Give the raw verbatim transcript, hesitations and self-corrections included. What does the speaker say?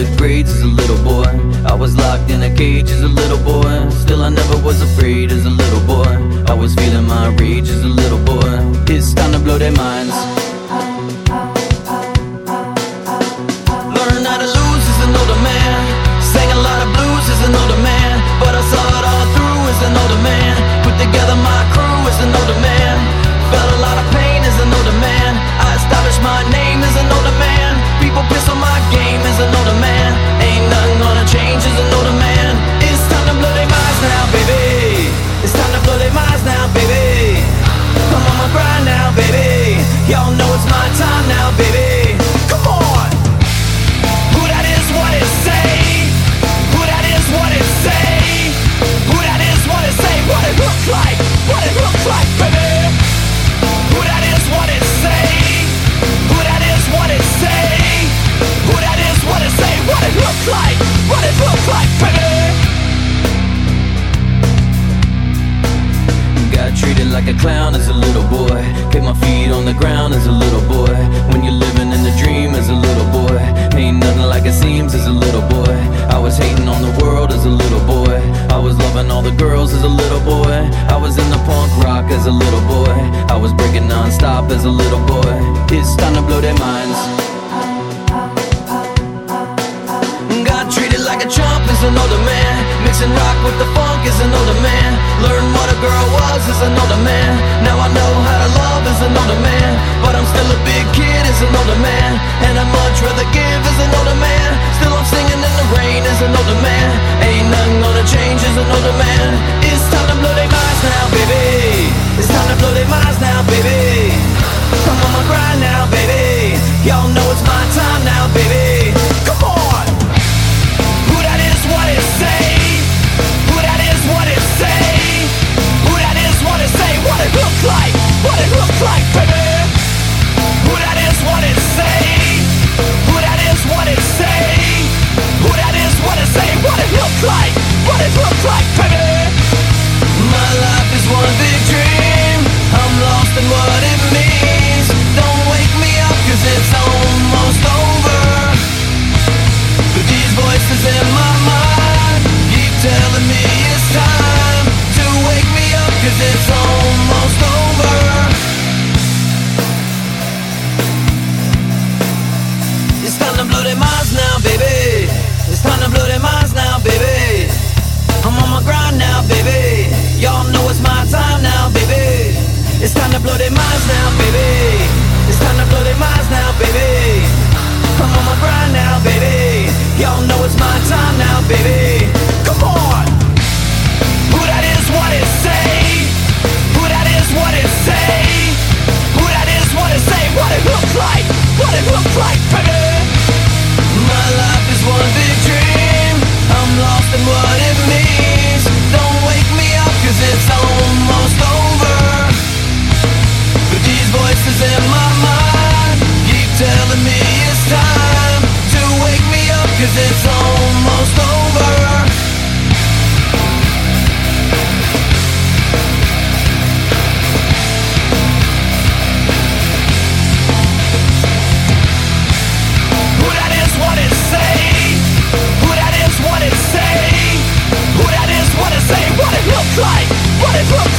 good grades as a little boy. I was locked in a cage as a little boy. Still I never was afraid as a little boy. I was feeling my rage as a little boy. It's time to blow their minds. Learn how to lose as an older man. Sang a lot of blues as an older man, but I saw it all through as an older man. Put together my crew as an older man. Felt a lot of pain as an older man. I established my name as an older man. People piss on my game as an older man. Ain't nothing gonna change as an older man. It's time to blow their minds now, baby. It's time to blow their minds now, baby. I'm on my grind now, baby. Y'all know it's my time now, baby. Come on. Who that is, what it say? Who that is, what it say? Who that is, what it say? What it looks like? What it looks like, baby? Who that is, what it say? Who that is, what it say? Who that is, what it say? What it looks like? What it looks like, baby? Got treated like a clown as a little boy. Kept my feet on the ground as a little boy. When you're living in a dream as a little boy, ain't nothing like it seems as a little boy. I was hating on the world as a little boy. I was loving all the girls as a little boy. I was in the punk rock as a little boy. I was breaking non-stop as a little boy. It's time to blow their minds. Got treated like a chump as an older man. Mixing rock with the funk as an older man. Learned what a girl was as an older man. Now I know how to love as an older man. But I'm still a big kid as an older man. And I'd much rather give as an older man. Still I'm singing in the rain as an older man. Ain't nothing gonna change as an older man. It's time to blow their minds now, baby. It's time to blow their minds now, baby. I'm on my grind now, baby. Y'all know it's my time now, baby. Come on. Who that is, what it say? Who that is, what it say? Who that is, what it say? What it looks like? What it looks like, baby? Who that is, what it say? Who that is, what it say? Who that is, what it say? What it looks like? What it looks like, baby? My life is one big dream. I'm lost in what it means. Don't wake me up, cause it's almost over. But these voices in my mind keep telling me it's time to wake me up, cause it's almost over. It's time to blow their minds now, baby. It's time to blow their minds now, baby. I'm on my grind now, baby. Y'all know it's my time now, baby. It's time to blow their minds now, baby. It's time to blow their minds now, baby. I'm on my grind now, baby. Y'all know it's my time now, baby. Come on. Who that is, what it say? Who that is, what it say? Who that is, what it say? What it looks like? What it looks like, baby? My life is one big dream. I'm lost in what it means. Don't wake me up, cause it's almost over. But these voices in my mind keep telling me it's time to wake me up, cause it's almost over. Who that is, what it say? Who that is, what it say? Who that is, what it say? What it looks like? What it looks